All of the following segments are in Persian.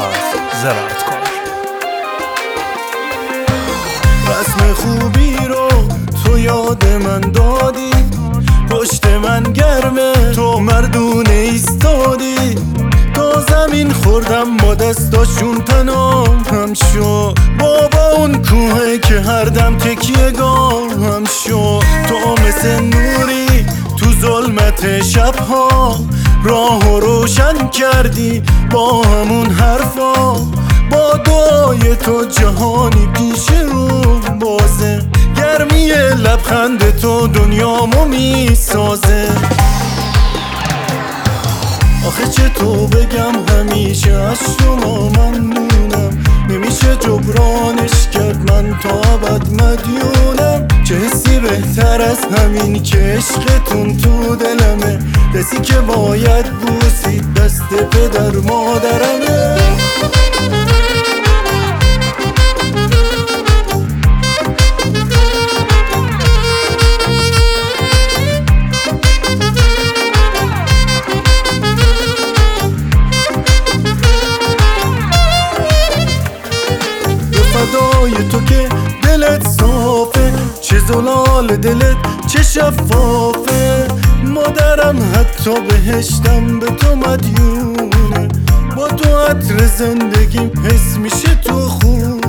زراعتکار. رسم خوبی رو تو یاد من دادی، پشت من گرمه تو مردونه ایستادی. تا زمین خوردم با دستاشون تنام هم شد، بابا اون کوه که هر دم تکیه گام هم شد. تو مثل نوری تو ظلمت شبها راهو روشن کردی با همون حرفا. با دعای تو جهانی پیش رو بازه، گرمی لبخند تو دنیامو میسازه. آخه چطور بگم همیشه از شما ممنونم، نمیشه جبرانش کرد، من تا ابد مدیونم. چه حسی بهتر از همین که عشقتون تو دلمه، دستی که باید بوسید دست پدر مادرمه. فدای تو که دلت صافه، چه زلال دلت چه شفافه. مادرم حتی بهشتم به تو مدیونه، با تو عطر زندگیم حس میشه تو خونه.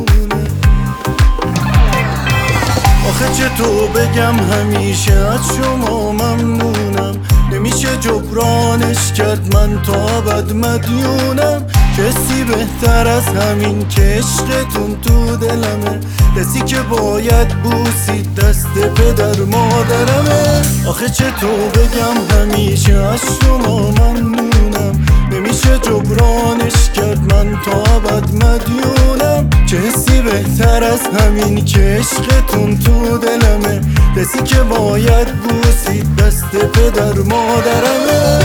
آخه چطور بگم همیشه از شما ممنونم، نمیشه جبرانش کرد، من تا ابد مدیونم. کسی بهتر از همین که عشقتون تو دلمه، دستی که باید بوسید دست پدر مادرمه. آخه چطور بگم همیشه از شما ممنونم، نمیشه جبرانش کرد، من تا ابد مدیونم. چه حسی بهتر از همین که عشقتون تو دلمه، دستی که باید بوسید دست پدر مادرمه.